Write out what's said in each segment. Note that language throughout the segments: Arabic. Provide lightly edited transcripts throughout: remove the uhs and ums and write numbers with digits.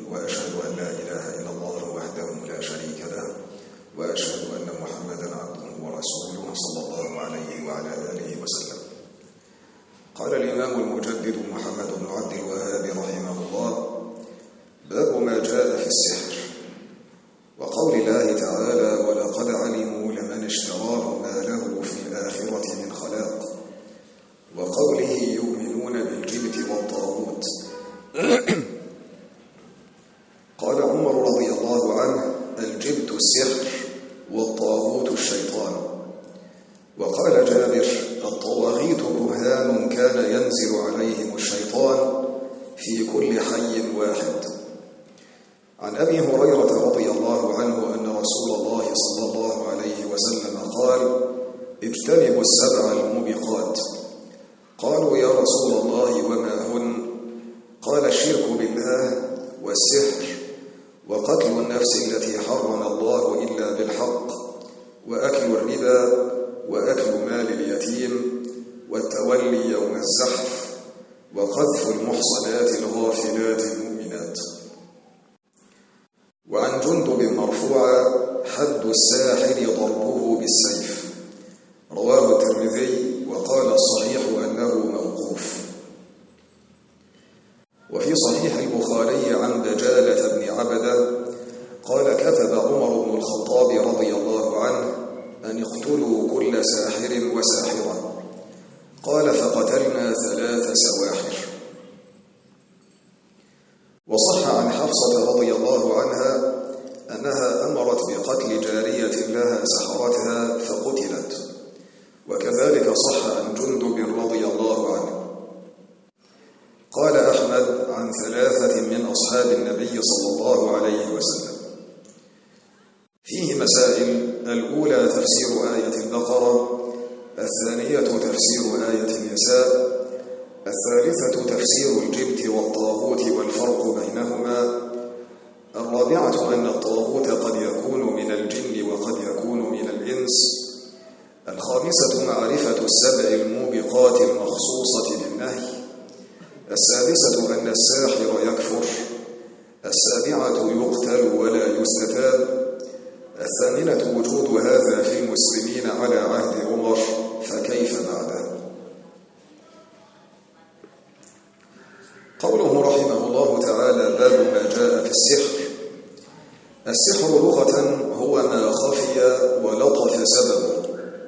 وأشهد أن لا إله إلا الله وحده لا شريك له وأشهد أن محمدا عبده ورسوله صلى الله عليه وعلى آله وسلم. قال الإمام المجدد محمد بن عبد الوهاب رحمه الله: باب ما جاء في السحر، وقول الله تعالى: ولقد علموا لمن اشتراه ما له في الآخرة من خلاق، وقوله: يؤمنون بالجبت والطاغوت. قال عمر رضي الله عنه: الجبت السحر والطاغوت الشيطان. وقال جابر: الطواغيت كهان كان ينزل عليهم الشيطان في كل حي واحد. عن أبي هريرة رضي الله عنه أن رسول الله صلى الله عليه وسلم قال: اجتنبوا السبع الموبقات. قالوا: يا رسول الله وما هن؟ قال: الشرك بالله، والسحر، وقتل النفس التي حرم الله إلا بالحق، وأكل الربا، وأكل مال اليتيم، والتولي يوم الزحف، وقذف المحصنات الغافلات المؤمنات. وعن جندب مرفوعا: حد الساحر ضربه بالسيف. رواه الترمذي، وقال الصحيح أنه موقوف. وفي صحيح البخاري عن دجالة بن عبدة قال: كتب عمر بن الخطاب رضي الله عنه أن اقتلوا كل ساحر وساحرة. قال: فقتلنا 3 سواحر. وصح عن حفصة رضي الله عنها أنها أمرت بقتل جارية لها سحرتها فقتلت. وكذلك صح عن جندب رضي الله عنه. قال أحمد عن 3 من أصحاب النبي صلى الله عليه وسلم. فيه مسائل: الأولى تفسير آية البقرة، الثانية تفسير آية النساء، الثالثة تفسير الجبت والطاغوت والفرق بينهما، الرابعة أن الطاغوت قد يكون من الجن وقد يكون من الإنس، الخامسة معرفة السبع الموبقات المخصوصة بالنهي، السادسة أن الساحر يكفر، السابعة يقتل ولا يستتاب، الثامنة وجود هذا في المسلمين على عهد عمر، فكيف بعده؟ قوله رحمه الله تعالى: باب ما جاء في السحر. السحر لغة هو ما خفي ولطف سببه،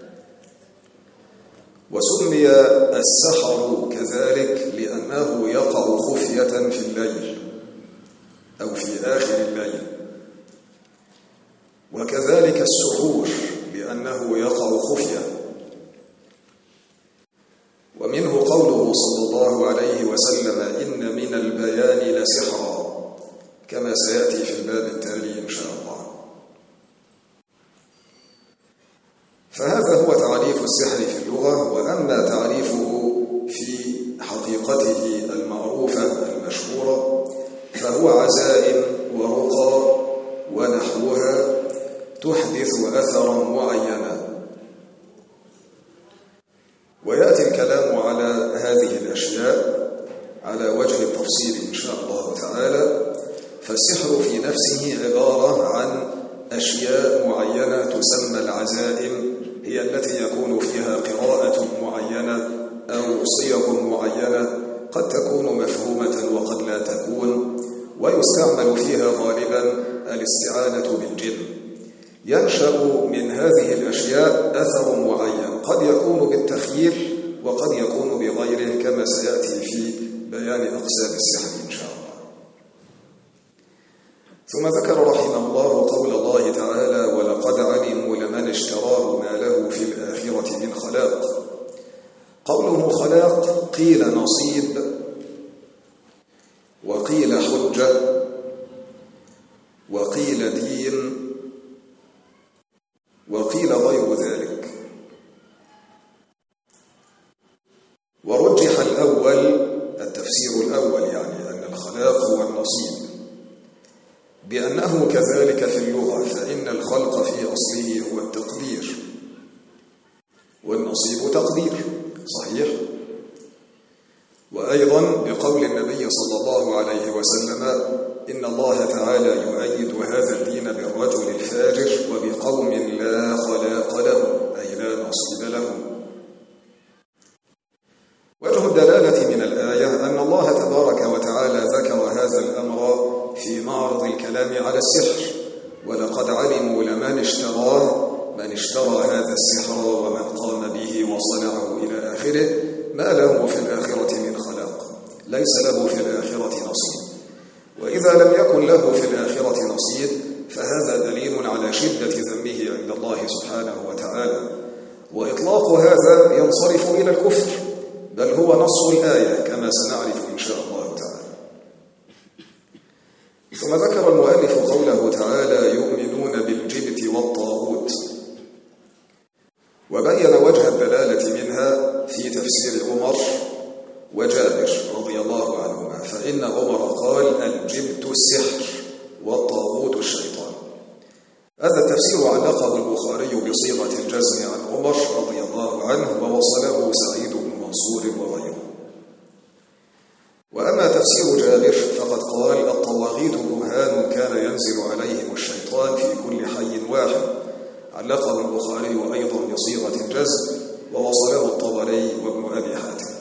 وسمي السحر كذلك لأنه يقع خفية في الليل أو في آخر الليل، وكذلك السحور لأنه يقع خفية. ومنه قوله صلى الله عليه وسلم: إن من البيان لسحرا، كما سيأتي في الباب التالي إن شاء الله. فهذا هو تعريف السحر في اللغة. وأما تعريفه في حقيقته المعروفة المشهورة فهو عزائم ورقى ونحوها تحدث أثرا معينا. ويأتي الكلام على هذه الأشياء على وجه التفصيل إن شاء الله تعالى. فالسحر في نفسه عبارة عن أشياء معينة تسمى العزائم، هي التي يكون فيها قراءة معينة أو صيغ معينة، قد تكون مفهومة وقد لا تكون، ويستعمل فيها غالبا الاستعانة بالجن. ينشأ من هذه الأشياء أثر معين، قد يكون بالتخييل وقد يكون بغيره، كما سيأتي في بيان أقسام السحر إن شاء الله. ثم ذكر رحمه الله قول الله تعالى: ولقد علموا لمن اشتراه ما له في الآخرة من خلاق. قوله خلاق قيل نصيب، وقيل حجة، وقيل دين، وقيل غير ذلك. ورجح الأول، التفسير الأول، يعني أن الخلاق هو النصيب، بأنه كذلك في اللغة، فإن الخلق في أصله هو التقدير، والنصيب تقدير، صحيح؟ وأيضا بقول النبي صلى الله عليه وسلم: إن الله تعالى يؤيد هذا الدين بالرجل الفاجر وبقوم لا خلاق لهم، أي لا نصيب لهم. وجه الدلالة من الآية أن الله تبارك وتعالى ذكر هذا الأمر في معرض الكلام على السحر، ولقد علموا لمن اشتراه من اشترى هذا السحر ومن قام به وصنعه إلى آخره ما له في الآخرة من خلاق، ليس له في الآخرة نصيب. وإذا لم يكن له في الآخرة نصيب فهذا دليل على شدة ذمه عند الله سبحانه وتعالى، وإطلاق هذا ينصرف إلى الكفر، بل هو نص الآية كما سنعرف إن شاء الله تعالى. ثم ذكر المؤلف قوله تعالى يؤمنون بالجبت والطاغوت، وبين وجه الدلالة منها في تفسير عمر وجابر رضي الله عنهما، فإن عمر قال الجبت السحر والطاغوت الشيطان. هذا التفسير علقه البخاري بصيغة الجزم عن عمر رضي الله عنه، ووصله سعيد بن منصور وغيره. وأما تفسير جابر فقد قال الطواغيت كهان كان ينزل عليهم الشيطان في كل حي واحد، علقه البخاري أيضا بصيغة الجزم، ووصله الطبري وابن أبي حاتم.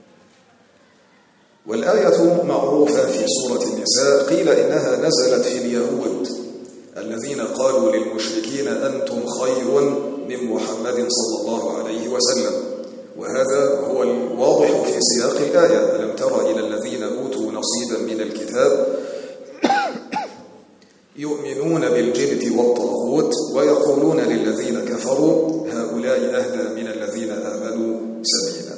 والآية معروفة في سورة النساء، قيل إنها نزلت في اليهود الذين قالوا للمشركين أنتم خير من محمد صلى الله عليه وسلم، وهذا هو الواضح في سياق الآية: ألم تر إلى الذين أوتوا نصيبا من الكتاب يؤمنون بالجبت والطاغوت ويقولون للذين كفروا هؤلاء أهدى من الذين آمنوا سبيلا.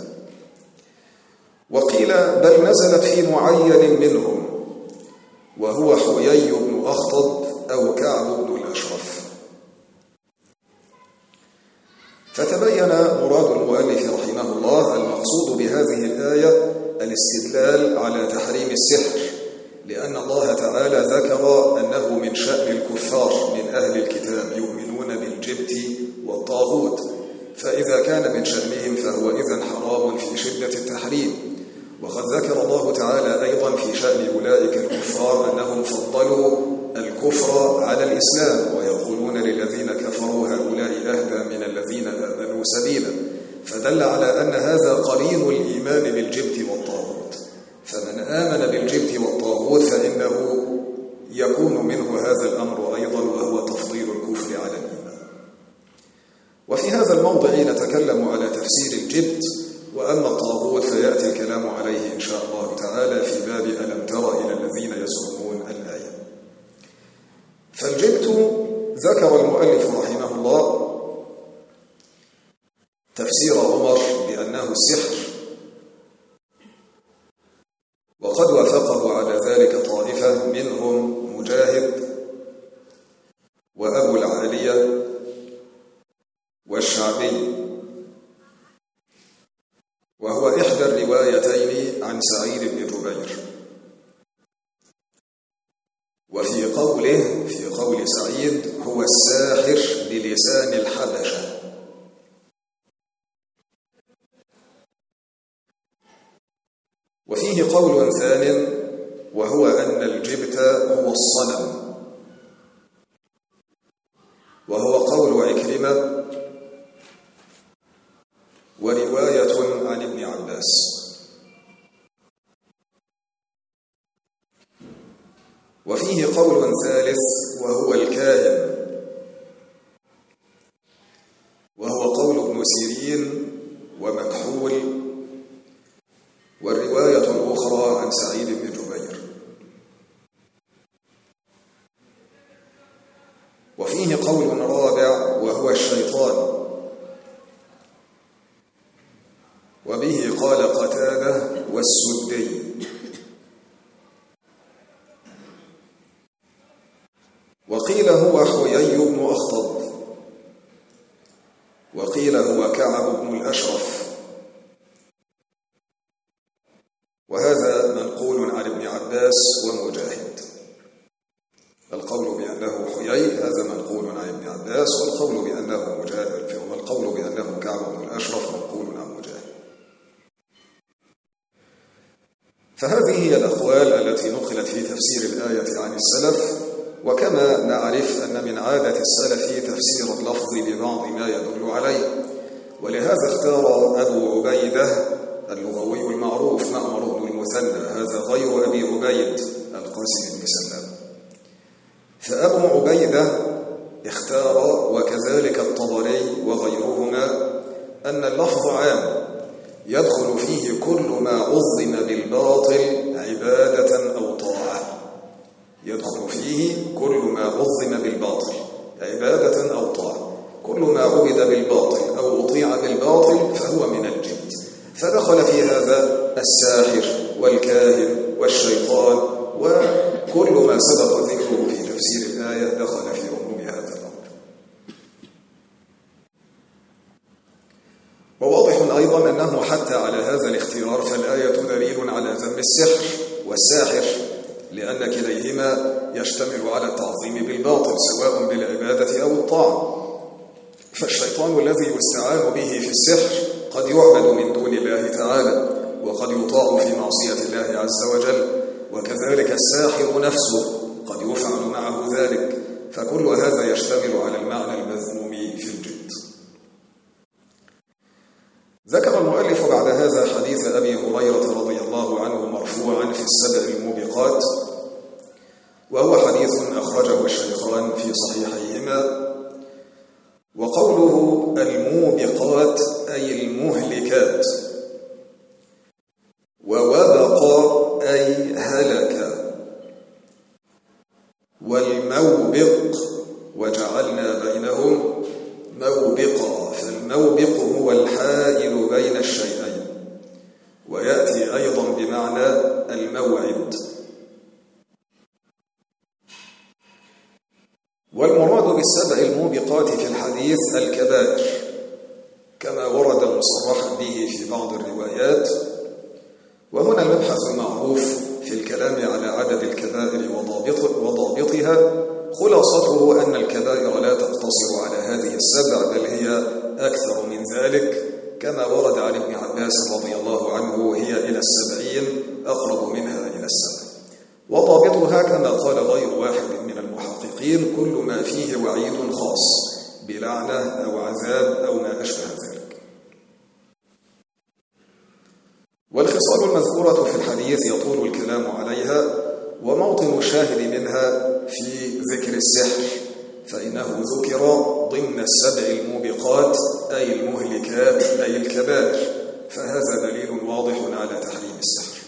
وقيل بل نزلت في معين منهم وهو حيي بن أخطب أو كعب بن الأشرف. فتبين مراد المؤلف رحمه الله المقصود بهذه الآية الاستدلال على تحريم السحر، لأن الله تعالى ذكر أنه من شأن الكفار من أهل الكتاب يؤمنون بالجبت والطاغوت، فإذا كان من شأنهم فهو إذن حرام في شدة التحريم. وقد ذكر الله تعالى أيضا في شأن أولئك الكفار أنهم فضلوا الكفر على الإسلام، ويقولون للذين كفروا هؤلاء أهدى من الذين آمنوا سبيلا، فدل على أن هذا قرين الإيمان بالجبت والطاغوت. فمن آمن بالجبت والطاغوت فإنه يكون منه هذا الأمر أيضا، وهو تفضيل الكفر على الإيمان. وفي هذا الموضع نتكلم على تفسير الجبت، وأما الطاغوت فيأتي الكلام عليه إن شاء الله تعالى في باب ألم تر إلى الذين يزعمون الآية. فالجبت ذكر المؤلف رحمه الله تفسير عمر بأنه السحر، وقد وافقه على ذلك طائفة منهم مجاهد وأبو العالية والشعبي، وهو إحدى الروايتين عن سعيد بن جبير. وفي قول سعيد هو الساحر بلسان الحبشة. وفيه قول ثان وهو أن الجبت هو الصنم، وهو قول عكرمة ورواية عن ابن عباس. وفيه قول ثالث وهو الكاهن، وهو قول ابن سيرين ومكحول، والرواية الأخرى عن سعيد بن جبير. وفيه قول رابع وهو الشيطان، وبه قال قتادة والسدي. وقيل هو حيي بن أخطب، وقيل هو كعب بن الأشرف، وهذا منقول عن ابن عباس ومجاهد. القول بأنه حيي هذا منقول عن ابن عباس، والقول بأنه مجاهد والقول بأنه كعب بن الأشرف منقول عن مجاهد. فهذه هي الأقوال التي نقلت في تفسير الآية عن السلف، وكما نعرف أن من عادة السلف تفسير اللفظ ببعض ما يدل عليه، ولهذا اختار أبو عبيدة اللغوي المعروف معمر بن المثنى، هذا غير أبي عبيد القاسم بن سلام، فأبو عبيدة اختار وكذلك الطبري وغيرهما أن اللفظ عام يدخل فيه كل ما عظم بالباطل عبادة أو طاعة، يدخل فيه كل ما عظم بالباطل عبادة أو طاعة، كل ما عبد بالباطل أو أطيع بالباطل فهو من الجبت، فدخل في هذا الساحر والكاهن والشيطان، وكل ما سبق ذكره في تفسير الآية دخل في عموم هذا الأمر. وواضح أيضا أنه حتى على هذا الاختيار فالآية دليل على ذم السحر والساحر، لأن كليهما يشتمل على التعظيم بالباطل سواء بالعبادة أو الطاعة، فالشيطان الذي يستعان به في السحر قد يعبد من دون الله تعالى، وقد يطاع في معصية الله عز وجل، وكذلك الساحر نفسه قد يفعل معه ذلك، فكل هذا يشتمل على المعنى المذموم في الجد. ذكر المؤلف بعد هذا حديث أبي هريرة رضي الله عنه مرفوعا في السبع الموبقات، وهو حديث أخرجه الشيخان في صحيحيهما، وقوله الموبقات أي المهلكات، ووبق أي هلك، والموبق وجعلنا بينهم موبقا، فالموبق هو الحائل بين الشيئين، ويأتي أيضا بمعنى الموعد. والمراد بالسبع الموبقات في الحديث الكبائر كما ورد مصرحا به في بعض الروايات، وهنا المبحث المعروف في الكلام على عدد الكبائر وضابطها، خلاصته أن الكبائر لا تقتصر على هذه السبع، بل هي أكثر من ذلك، كما ورد عن ابن عباس رضي الله عنه هي إلى 70 أقرب منها إلى 7. وضابطها كما قال غير واحد من المحققين كل ما فيه وعيد خاص بلعنة أو عذاب أو ما أشبه ذلك. والخصال المذكورة في الحديث يطول الكلام عليها، وموطن الشاهد منها في ذكر السحر، فإنه ذكر ضمن السبع الموبقات أي المهلكات أي الكبائر، فهذا دليل واضح على تحريم السحر.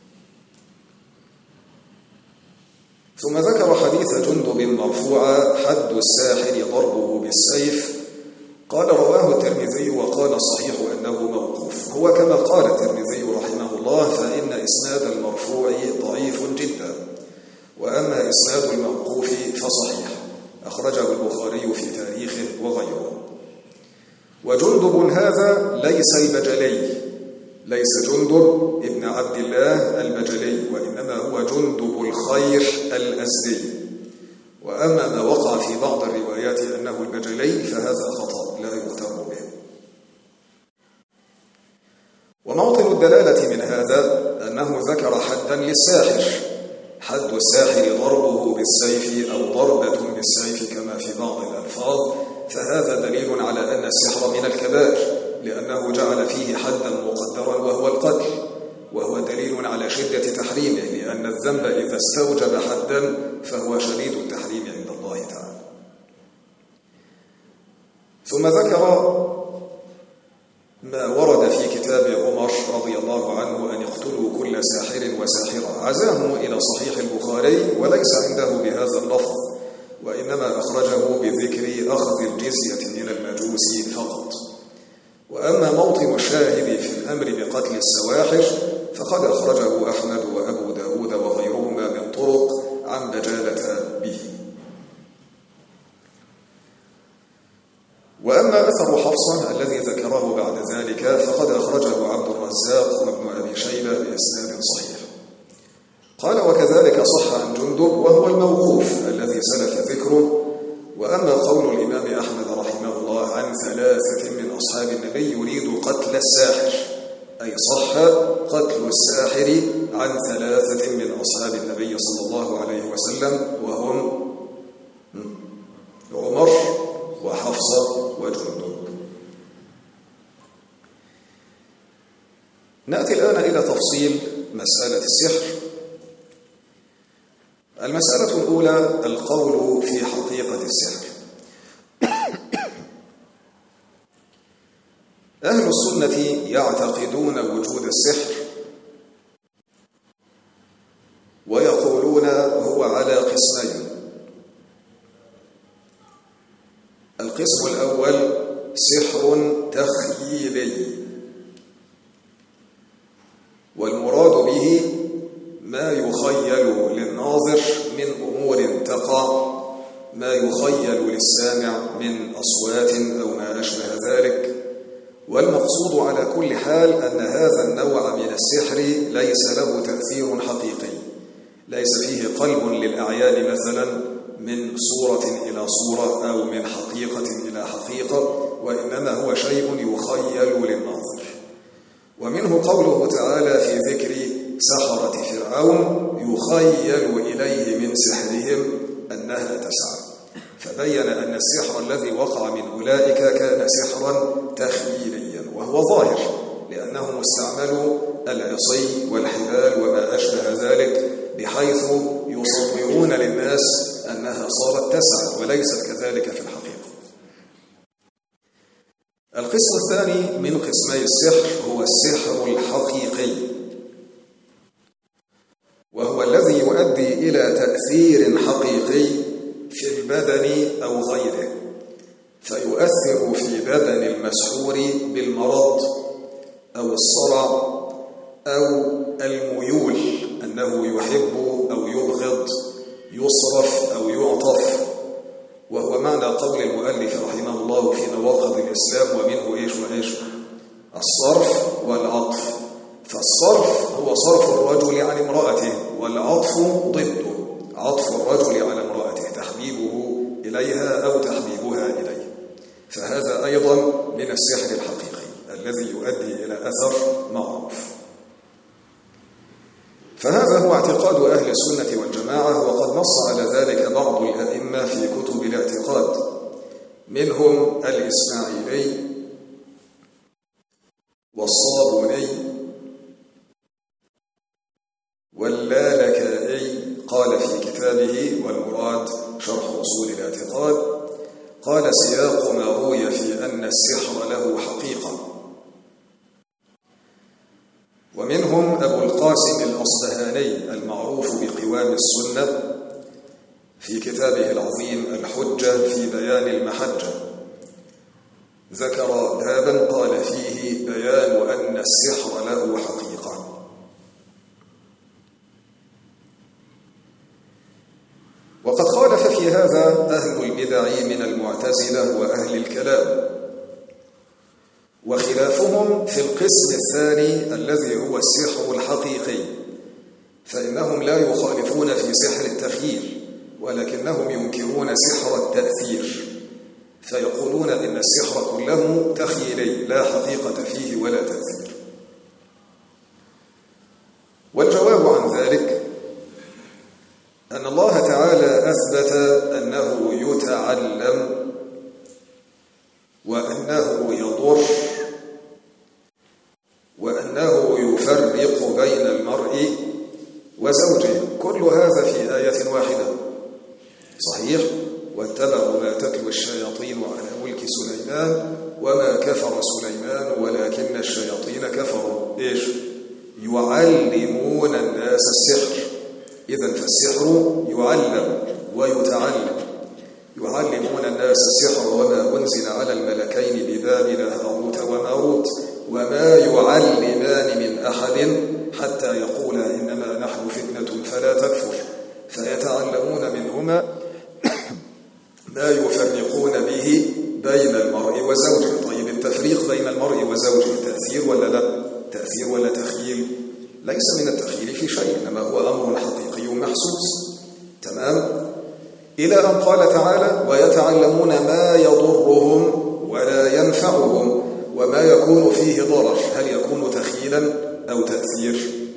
ثم ذكر حديث جندب مرفوعا حد الساحر ضربه بالسيف، قال رواه الترمذي وقال الصحيح أنه موقوف، هو كما قال الترمذي رحمه الله، فإن إسناد المرفوع ضعيف جدا، وأما إسناد الموقوف فصحيح، أخرجه البخاري في تاريخه وغيره. وجندب هذا ليس البجلي، ليس جندب ابن عبد الله البجلي، وإنما هو جندب الخير الأزدي، وأما ما وقع في بعض الروايات أنه البجلي فهذا خطأ لا يغتر به. وموطن الدلالة من هذا أنه ذكر حدا للساحر، حد الساحر ضربه بالسيف أو ضربة بالسيف كما في بعض الألفاظ، فهذا دليل على أن السحر من الكبائر، لأنه جعل فيه حدا مقدرا وهو القتل، وهو دليل على شدة تحريمه، لأن الذنب إذا استوجب حدا فهو شديد التحريم عند الله تعالى. ثم ذكر ما ورد في كتاب عمر رضي الله عنه أن يقتلوا كل ساحر وساحرة، عزاه إلى صحيح البخاري وليس عنده بهذا اللفظ، وإنما أخرجه بذكر أخذ الجزية من المجوس فقط. وأما موطن الشاهد في الأمر بقتل السواحر فقد أخرجه أحمد وأبو داود وغيرهما من طرق عن بجالة به. وأما أثر حفصة الذي ذكره بعد ذلك فقد أخرجه عبد الرزاق وابن أبي شيبة بإسناد صحيح. قال وكذلك صح عن جندب وهو الموقوف الذي سلف ذكره. وأما قول الإمام أحمد رحمه الله عن 3 من أصحاب النبي يريد قتل الساحر، أي صح قتل الساحر عن 3 من أصحاب النبي صلى الله عليه وسلم، وهم عمر وحفصة وجندب. نأتي الآن إلى تفصيل مسألة السحر. المسألة الأولى القول في حقيقة السحر. أهل السنة يعتقدون وجود السحر ويقولون هو على قسمين. القسم الأول سحر تخييلي، والمراد به ما يخيل للناظر من أمور تقع، ما يخيل للسامع من أصوات أو ما أشبه ذلك. والمقصود على كل حال أن هذا النوع من السحر ليس له تأثير حقيقي، ليس فيه قلب للأعيان مثلا من صورة إلى صورة أو من حقيقة إلى حقيقة، وإنما هو شيء يخيل للناظر. ومنه قوله تعالى في ذكر سحرة فرعون يخيل إليه من سحرهم أنها تسعى، فبين أن السحر الذي وقع من أولئك كان سحرا تخييليا، وهو ظاهر لأنهم استعملوا العصي والحبال وما أشبه ذلك بحيث يصورون للناس أنها صارت تسعى وليست كذلك في الحقيقة. القسم الثاني من قسمي السحر هو السحر الحقيقي، وهو الذي يؤدي إلى تأثير حقيقي في البدن أو غيره، فيؤثر في بدن المسحور بالمرض أو الصرع أو الميول، أنه يحب أو يبغض، يصرف أو يعطف، وهو معنى قول المؤلف رحمه الله في نواقض الإسلام ومنه إيش الصرف والعطف. فالصرف هو صرف الرجل عن امرأته، والعطف ضده عطف الرجل على امرأته، تحبيبه إليها أو تحبيبها إليه. فهذا أيضا من السحر الحقيقي الذي يؤدي إلى أثر معروف. فهذا هو اعتقاد أهل السنة والجماعة، وقد نص على ذلك بعض الأئمة في كتب الاعتقاد، منهم الإسماعيلي والصابوني واللالكائي. قال في كتابه والمراد شرح أصول الاعتقاد، قال سياق ما روي في أن السحر له حقيقة. ومنهم أبو القاسم الأصبهاني المعروف بقوام السنة في كتابه العظيم الحجة في بيان المحجة، ذكر بابا قال فيه بيان أن السحر له حقيقة. وقد خالف في هذا أهل البدع من المعتزلة وأهل الكلام، وخلافهم في القسم الثاني الذي هو السحر الحقيقي، فإنهم لا يخالفون في سحر التخييل، ولكنهم ينكرون سحر التأثير، فيقولون إن السحر كله تخييلي لا حقيقة فيه ولا تأثير. والجواب عن ذلك أن الله تعالى أثبت أنه يتعلم وأنه يضر وأنه يفرق بين المرء وزوجه، كل هذا في آية واحدة. صحيح؟ واتبعوا ما تتلو الشياطين على ملك سليمان وما كفر سليمان ولكن الشياطين كفروا يعلمون الناس السحر. إذن فالسحر يعلم ويتعلم. يعلمون الناس السحر وما أنزل على الملكين ببابل هاروت وماروت وما يعلمان من أحد حتى يقولا إنما نحن فتنة فلا تكفر، فيتعلمون منهما ما يفرقون به بين المرء وزوجه. طيب التفريق بين المرء وزوجه تأثير ولا لا؟ تأثير ولا تخييل؟ ليس من التخييل في شيء، إنما هو أمر حقيقي محسوس. تمام؟ إلى أن قال تعالى ويتعلمون ما يضرهم ولا ينفعهم وما يكون فيه ضرر. هل يكون تخييلا أو تأثير؟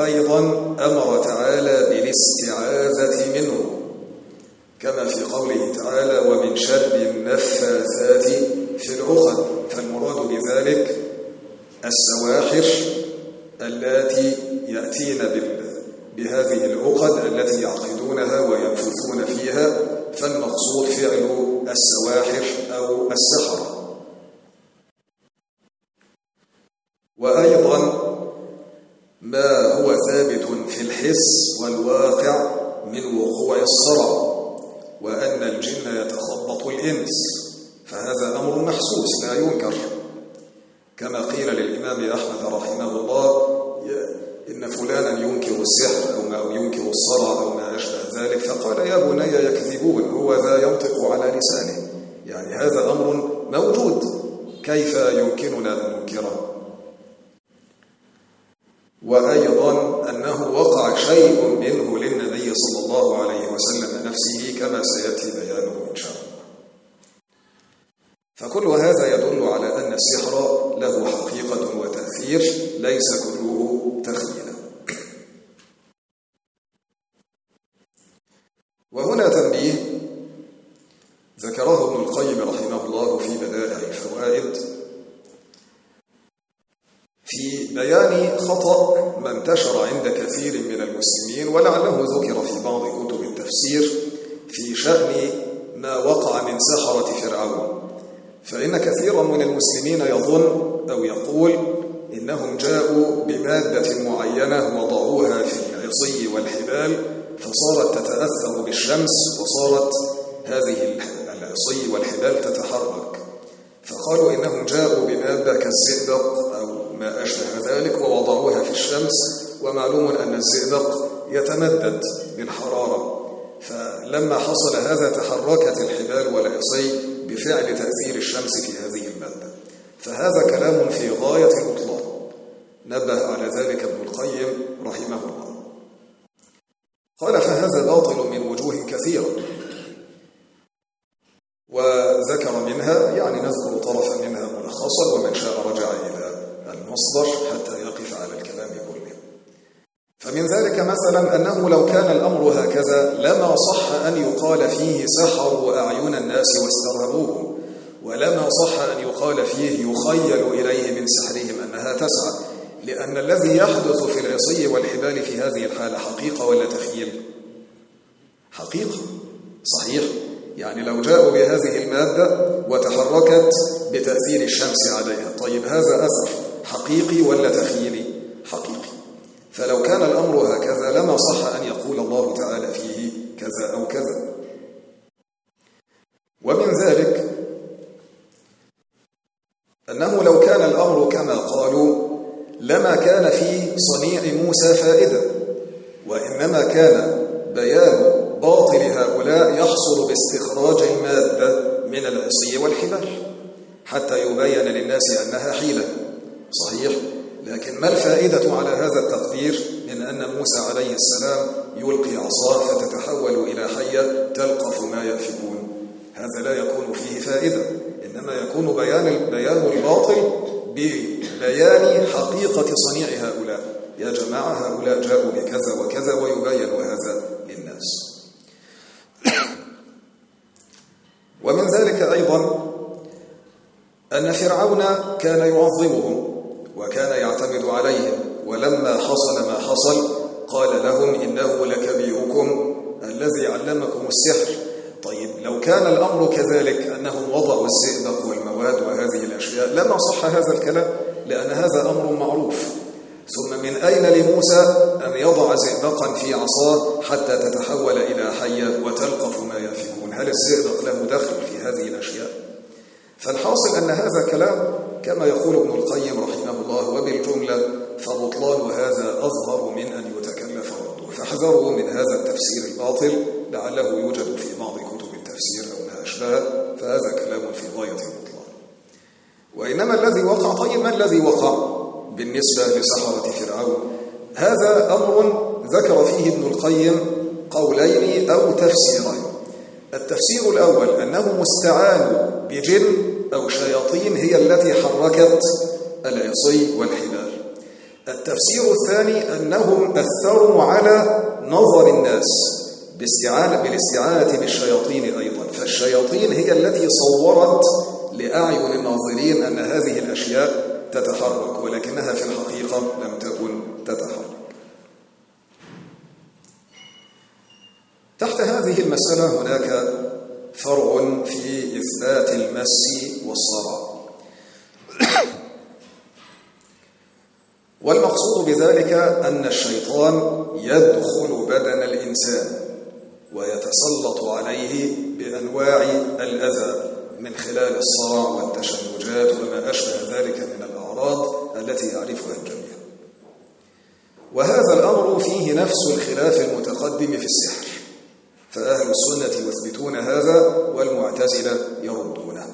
وأيضا أمر تعالى بالاستعاذة منه كما في قوله تعالى ومن شر النفاثات في العقد، فالمراد بذلك السواحر اللاتي يأتين بهذه العقد التي يعقدونها وينفثون فيها، فالمقصود فعل السواحر أو السحرة. وأيضا ما هو ثابت في الحس والواقع من وقوع الصرع، وأن الجن يتخبط الإنس، فهذا أمر محسوس لا ينكر، كما قيل للإمام أحمد رحمه الله إن فلانا ينكر السحر أو ينكر الصرع أو ما أشبه ذلك، فقال يا بني يكذبون، هو ذا ينطق على لسانه، يعني هذا أمر موجود، كيف يمكننا أن ننكره؟ وأيضا أنه وقع شيء منه للنبي صلى الله عليه وسلم نفسه كما سيأتي بيانه إن شاء الله. فكل هذا يدل على أن السحر له حقيقة وتأثير، ليس كله تخيلا. وهنا تنبيه ذكره ابن القيم رحمه الله في بدائع الفوائد في بيان خطأ ما انتشر عند كثير من المسلمين، ولعله ذكر في بعض كتب التفسير في شأن ما وقع من سحرة فرعون. فإن كثيرا من المسلمين يظن أو يقول إنهم جاءوا بمادة معينة وضعوها في العصي والحبال فصارت تتأثر بالشمس، وصارت هذه العصي والحبال تتحرك، فقالوا إنهم جاءوا بمادة كالزئبق أو ما أشبه ذلك ووضعوها في الشمس، ومعلوم أن الزئبق يتمدد بالحرارة، فلما حصل هذا تحركت الحبال والعصي بفعل تأثير الشمس في هذه المادة. فهذا كلام في غاية البطلان، نبه على ذلك ابن القيم رحمه الله. قال فهذا باطل من وجوه كثيرة، وذكر منها، يعني نذكر طرفا منها ملخصا، ومن شاء رجع إلى المصدر حتى يقف على الكلام كله. فمن ذلك مثلا أنه لو كان الأمر هكذا لما صح أن يقال فيه سحروا أعين الناس واسترهبوهم، ولما صح أن يقال فيه يخيل إليه من سحرهم أنها تسعى، لأن الذي يحدث في العصي والحبال في هذه الحالة حقيقة ولا تخيل؟ حقيقة، صحيح. يعني لو جاءوا بهذه المادة وتحركت بتأثير الشمس عليها، طيب هذا أثر حقيقي ولا تخيلي؟ حقيقي. فلو كان الأمر هكذا لما صح أن يقول الله تعالى فيه كذا أو كذا. ومن ذلك أنه لو كان الأمر كما قالوا لما كان في صنيع موسى فائدة، وإنما كان بيان باطل هؤلاء يحصل باستخراج المادة من العصي والحبال حتى يبين للناس أنها حيلة، صحيح. لكن ما الفائدة على هذا التقدير من أن موسى عليه السلام يلقي عصاه فتتحول إلى حية تلقف ما يأفكون؟ هذا لا يكون فيه فائدة، إنما يكون بيان الباطل ببيان حقيقة صنيع هؤلاء. يا جماعة هؤلاء جاءوا بكذا وكذا، ويبين هذا للناس. ومن ذلك أيضا أن فرعون كان يعظمهم وكان يعتمد عليهم، ولما حصل ما حصل قال لهم إنه لكبيركم الذي علمكم السحر. طيب لو كان الأمر كذلك أنهم وضعوا الزئبق والمواد وهذه الأشياء لما صح هذا الكلام، لأن هذا أمر معروف. ثم من أين لموسى أن يضع زئبقا في عصاه حتى تتحول إلى حية وتلقف ما يأفكون؟ هل الزئبق له دخل في هذه الأشياء؟ فالحاصل أن هذا كلام كما يقول ابن القيم رحمه الله، وبالجملة فبطلان هذا أظهر من أن يتكلف رده، فاحذروا من هذا التفسير الباطل لعله يوجد في بعض كتب التفسير أو ما أشبه، فهذا كلام في غاية البطلان. وإنما الذي وقع، طيب ما الذي وقع بالنسبة لسحرة فرعون؟ هذا أمر ذكر فيه ابن القيم قولين أو تفسيرين. التفسير الأول أنهم استعانوا بجن أو شياطين هي التي حركت العصي والحبال. التفسير الثاني أنهم أثروا على نظر الناس بالاستعانة بالشياطين أيضا، فالشياطين هي التي صورت لأعين الناظرين أن هذه الأشياء تتحرك، ولكنها في الحقيقة لم تكن تتحرك. تحت هذه المسألة هناك فرع في إثبات المس والصرع، والمقصود بذلك أن الشيطان يدخل بدن الإنسان ويتسلط عليه بأنواع الأذى من خلال الصرع والتشنجات وما أشبه ذلك من الأعراض التي يعرفها الجميع. وهذا الأمر فيه نفس الخلاف المتقدم في السحر، فأهل السنة يثبتون هذا والمعتزلة يردونه.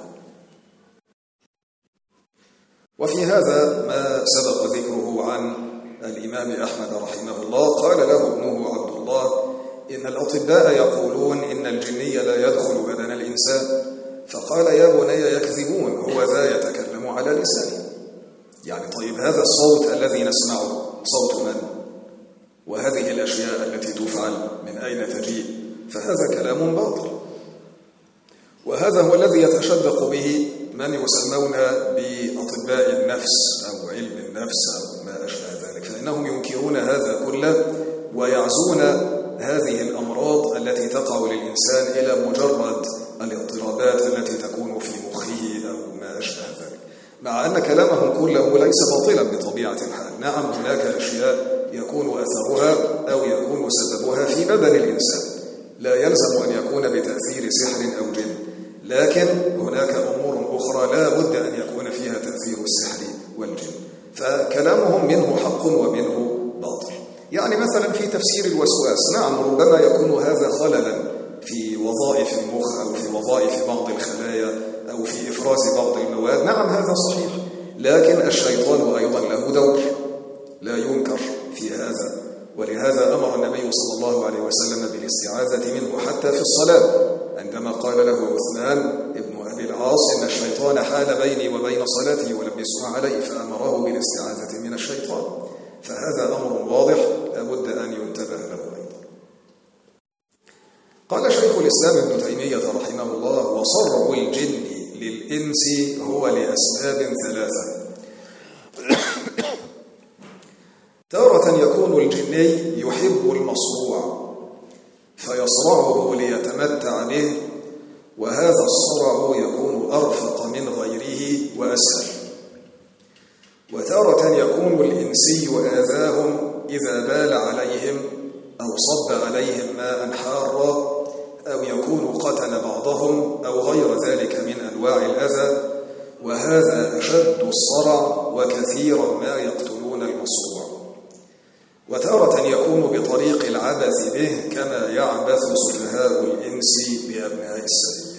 وفي هذا ما سبق ذكره عن الإمام أحمد رحمه الله، قال له ابنه عبد الله: إن الأطباء يقولون إن الجني لا يدخل بدن الإنسان. فقال: يا بني يكذبون، هو ذا يتكلم على لسانه. يعني طيب هذا الصوت الذي نسمعه صوت من؟ وهذه الأشياء التي تفعل من أين تجيء؟ فهذا كلام باطل، وهذا هو الذي يتشدق به من يسمون بأطباء النفس أو علم النفس أو ما أشبه ذلك، فإنهم ينكرون هذا كله ويعزون هذه الأمراض التي تقع للإنسان إلى مجرد الاضطرابات التي تكون في مخه أو ما أشبه ذلك، مع أن كلامهم كله ليس باطلا بطبيعة الحال. نعم، هناك أشياء يكون أثرها أو يكون سببها في بدن الإنسان، لا يلزم أن يكون بتأثير سحر أو جن، لكن هناك أمور أخرى لا بد أن يكون فيها تأثير السحر والجن، فكلامهم منه حق ومنه باطل. يعني مثلا في تفسير الوسواس، نعم ربما يكون هذا خللا في وظائف المخ أو في وظائف بعض الخلايا أو في إفراز بعض المواد، نعم هذا صحيح، لكن الشيطان أيضا له دور لا ينكر في هذا، ولهذا أمر النبي صلى الله عليه وسلم بالاستعاذة منه حتى في الصلاة، عندما قال له عثمان ابن أبي العاص: إن الشيطان حال بيني وبين صلاتي ولبسها علي، فأمره بالاستعاذة من الشيطان. فهذا أمر واضح لابد أن ينتبه له أيضا. قال شيخ الإسلام ابن تيمية رحمه الله: وصرع الجن للإنس هو لأسباب ثلاثة. تارة يكون الجني يحب المصروع فيصرعه ليتمتع به، وهذا الصرع يكون أرفق من غيره وأسهل. وتارة يكون الإنسي آذاهم إذا بال عليهم أو صب عليهم ماء حارا، أو يكون قتل بعضهم أو غير ذلك من أنواع الأذى، وهذا أشد الصرع وكثيرا ما يقتلون المصروع. وتارة يكون بطريق العبث به كما يعبث سفهاء الإنس بأبناء السبيل.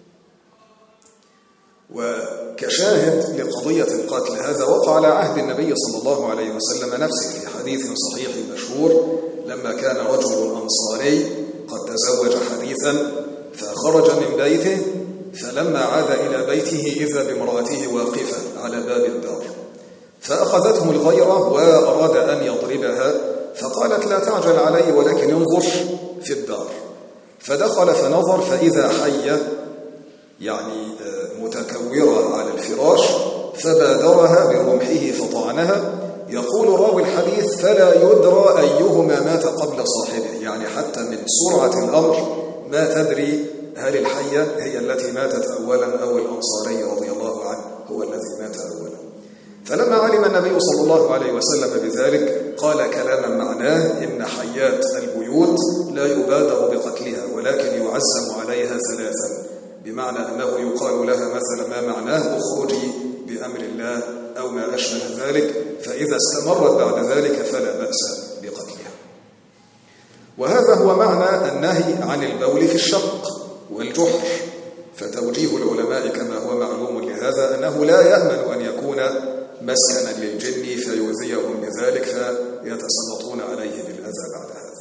وكشاهد لقضية القتل، هذا وقع على عهد النبي صلى الله عليه وسلم نفسه في حديث صحيح مشهور، لما كان رجل أنصاري قد تزوج حديثا فخرج من بيته، فلما عاد إلى بيته إذا بامرأته واقفة على باب الدار، فأخذته الغيرة وأراد أن يضربها، فقالت: لا تعجل علي ولكن انظر في الدار. فدخل فنظر فإذا حية يعني متكورة على الفراش، فبادرها برمحه فطعنها. يقول راوي الحديث: فلا يدرى أيهما مات قبل صاحبه، يعني حتى من سرعة الأمر ما تدري هل الحية هي التي ماتت أولا أو الأنصاري رضي الله عنه هو الذي مات أولا. فلما علم النبي صلى الله عليه وسلم بذلك قال كلاما معناه: إن حيات البيوت لا يبادر بقتلها ولكن يعزم عليها ثلاثا، بمعنى أنه يقال لها مثلا ما معناه: اخرجي بأمر الله أو ما أشبه ذلك، فإذا استمرت بعد ذلك فلا بأس بقتلها. وهذا هو معنى النهي عن البول في الشق والجحر، فتوجيه العلماء كما هو معلوم لهذا أنه لا يأمن أن يكون مسكنا للجن فيؤذيهم بذلك فيتسلطون عليه بالأذى بعد هذا.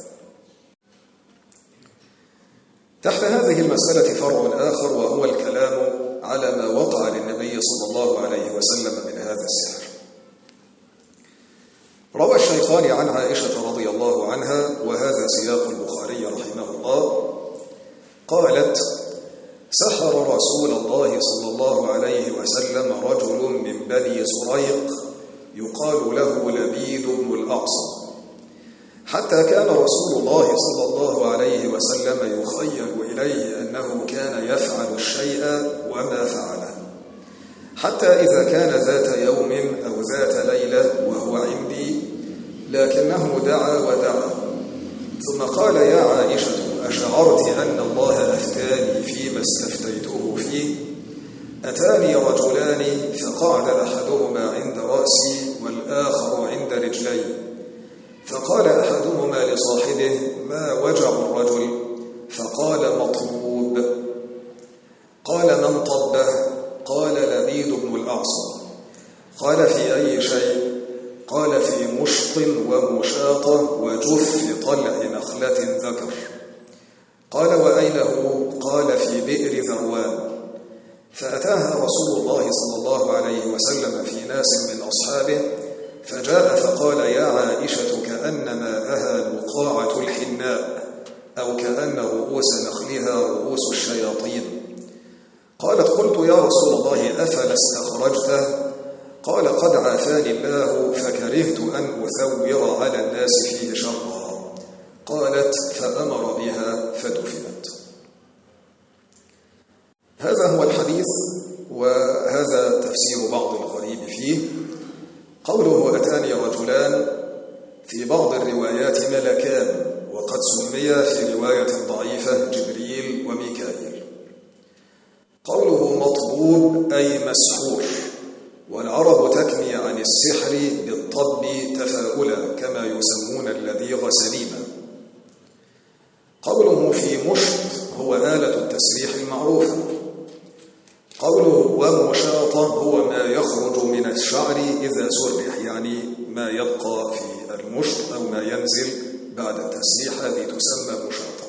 تحت هذه المسألة فرع آخر، وهو الكلام على ما وقع للنبي صلى الله عليه وسلم من هذا السحر. روى الشيخان عن عائشة رضي الله عنها، وهذا سياق البخاري رحمه الله، قالت: سحر رسول الله صلى الله عليه وسلم رجل من بني زريق يقال له لبيد بن الأعصم، حتى كان رسول الله صلى الله عليه وسلم يخيل إليه أنه كان يفعل الشيء وما فعله، حتى إذا كان ذات يوم أو ذات ليلة وهو عندي لكنه دعا ودعا، ثم قال: يا عائشة، أشعرت أن الله أفتاني فيما استفتيته فيه؟ أتاني رجلان فقعد أحدهما عند رأسي والآخر عند رجلي، فقال أحدهما لصاحبه: ما وجع الرجل؟ فقال: مطلوب. قال: من طبه؟ قال: لبيد بن الأعصم. قال: في أي شيء؟ قال: في مشط ومشاطة وجف طلع نخلة ذكر. قال: وأين هو؟ قال: في بئر ذروان. فأتاها رسول الله صلى الله عليه وسلم في ناس من أصحابه، فجاء فقال: يا عائشة، كأن ماءها نقاعة الحناء، أو كأن رؤوس نخلها رؤوس الشياطين. قالت: قلت: يا رسول الله، أفلا استخرجته؟ قال: قد عافاني الله، فكرهت أن أثور على الناس فيه شرا. قالت: فأمر بها فدفنت. هذا هو الحديث، وهذا تفسير بعض الغريب فيه. قوله: أتاني رجلان، في بعض الروايات ملكان، وقد سمي في رواية ضعيفة جبريل وميكائيل. قوله مطبوب أي مسحور، والعرب تكني عن السحر بالطب تفاؤلا، كما يسمون اللذيغ سليما. قوله في مشط هو آلة التسريح المعروفة. قوله ومشاطة هو ما يخرج من الشعر إذا سرح، يعني ما يبقى في المشط أو ما ينزل بعد التسريح، هذه تسمى مشاطة.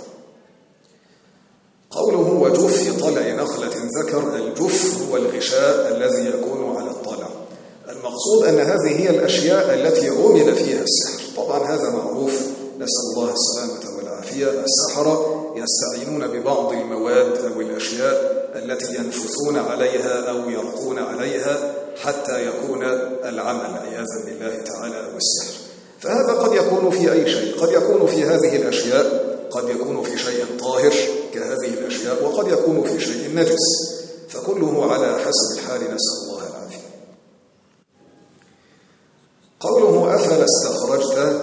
قوله وجف طلع نخلة ذكر، الجف هو الغشاء الذي يكون على الطلع. المقصود أن هذه هي الأشياء التي عمل فيها السحر. طبعا هذا معروف، نسأل الله السلامة والعافية. السحرة يستعينون ببعض المواد أو الأشياء التي ينفثون عليها أو يرقون عليها حتى يكون العمل عياذا بالله تعالى أو السحر. فهذا قد يكون في أي شيء، قد يكون في هذه الأشياء، قد يكون في شيء طاهر كهذه الأشياء، وقد يكون في شيء نجس، فكله على حسب الحال، نسأل الله العافية. قوله أفلا استخرجته،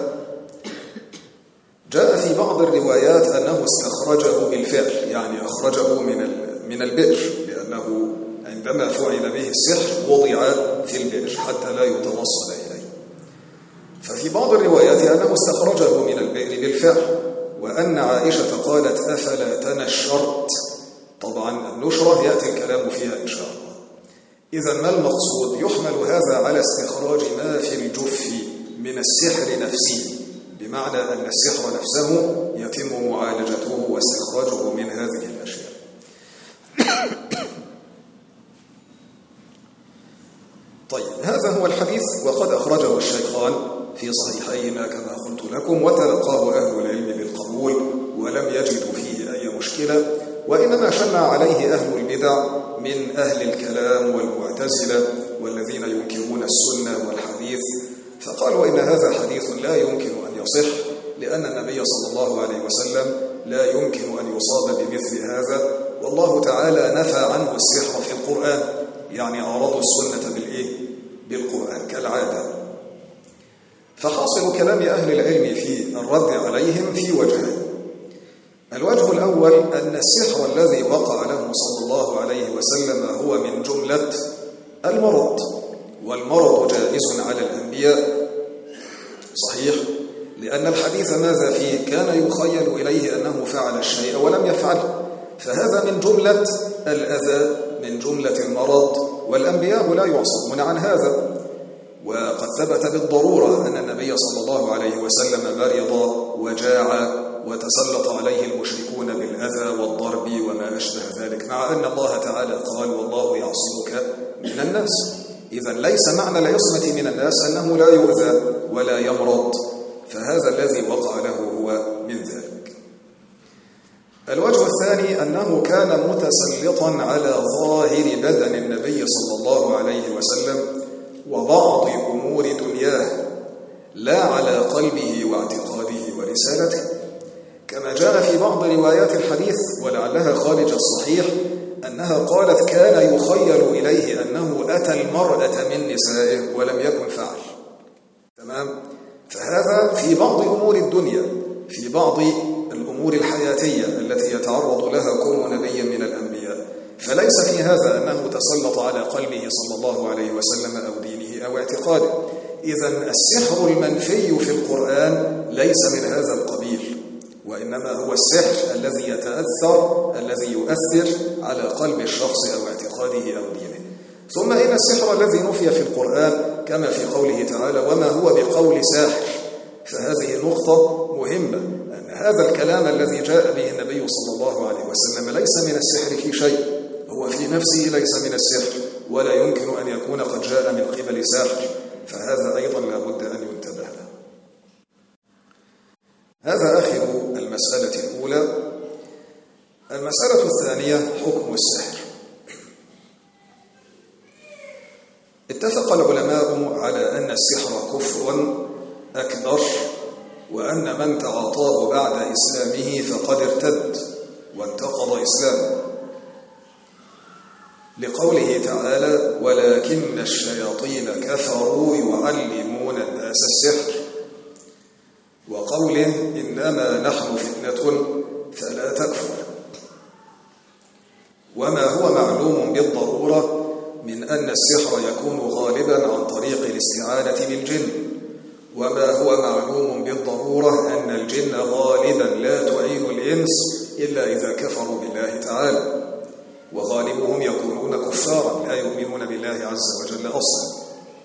جاء في بعض الروايات أنه استخرجه بالفعل، يعني أخرجه من البئر، لأنه عندما فعل به السحر وضع في البئر حتى لا يتوصل إليه. ففي بعض الروايات أنه استخرجه من البئر بالفعل، وأن عائشة قالت أفلا تنشرت. طبعا النشرة يأتي الكلام فيها إن شاء الله. إذا ما المقصود؟ يحمل هذا على استخراج ما في الجف من السحر نفسه، بمعنى أن السحر نفسه يتم معالجته واستخراجه من هذه الأشياء. طيب، هذا هو الحديث، وقد أخرجه الشيخان في صحيحيهما كما قلت لكم، وتلقاه أهل العلم بالقبول ولم يجدوا فيه أي مشكلة، وإنما شنع عليه أهل البدع من أهل الكلام والمعتزلة والذين ينكرون السنة والحديث، فقالوا إن هذا حديث لا يمكن أن يصح، لأن النبي صلى الله عليه وسلم لا يمكن أن يصاب بمثل هذا، والله تعالى نفى عنه السحر في القرآن، يعني عارضوا السنة بالقرآن كالعادة. فحاصل كلام أهل العلم في الرد عليهم في وجهين. الوجه الأول أن السحر الذي وقع له صلى الله عليه وسلم هو من جملة المرض، والمرض جائز على الأنبياء، صحيح، لأن الحديث ماذا فيه؟ كان يخيل إليه أنه فعل الشيء ولم يفعله، فهذا من جملة الأذى، من جملة المرض، والأنبياء لا يعصمون عن هذا. وقد ثبت بالضرورة أن النبي صلى الله عليه وسلم مرض وجاع وتسلط عليه المشركون بالأذى والضرب وما أشبه ذلك، مع أن الله تعالى قال والله يعصمك من الناس. إذن ليس معنى العصمة من الناس أنه لا يؤذى ولا يمرض فهذا الذي وقع له هو من ذلك. الوجه الثاني أنه كان متسلطا على ظاهر بدن النبي صلى الله عليه وسلم وبعض أمور دنياه، لا على قلبه واعتقاده ورسالته، كما جاء في بعض روايات الحديث ولعلها خارج الصحيح أنها قالت كان يخيل إليه أنه أتى المرأة من نسائه ولم يكن فعل. تمام؟ فهذا في بعض أمور الدنيا، في بعض الأمور الحياتية التي يتعرض لها كل نبي من الأنبياء، فليس في هذا أنه تسلط على قلبه صلى الله عليه وسلم أو دينه أو اعتقاده. إذن السحر المنفي في القرآن ليس من هذا القبيل، وإنما هو السحر الذي يتأثر، الذي يؤثر على قلب الشخص أو اعتقاده أو دينه. ثم إن السحر الذي نفي في القرآن كما في قوله تعالى وما هو بقول ساحر، فهذه نقطة مهمة، أن هذا الكلام الذي جاء به النبي صلى الله عليه وسلم ليس من السحر في شيء، هو في نفسه ليس من السحر، ولا يمكن أن يكون قد جاء من قبل ساحر، فهذا أيضا لا بد أن ينتبه له. هذا آخر المسألة الأولى. المسألة الثانية حكم السحر. اتفق العلماء على أن السحر كفر أكبر، وأن من تعاطاه بعد إسلامه فقد ارتد وانتقض إسلامه، لقوله تعالى ولكن الشياطين كفروا يعلمون الناس السحر، وقوله إنما نحن فتنة فلا تكفر. وما هو معلوم بالضرورة من أن السحر يكون غالبا عن طريق الاستعانة بالجن، وما هو معلوم بالضرورة أن الجن غالبا لا تعين الإنس إلا إذا كفروا بالله تعالى، وغالبهم يكونون كفارا لا يؤمنون بالله عز وجل أصلا.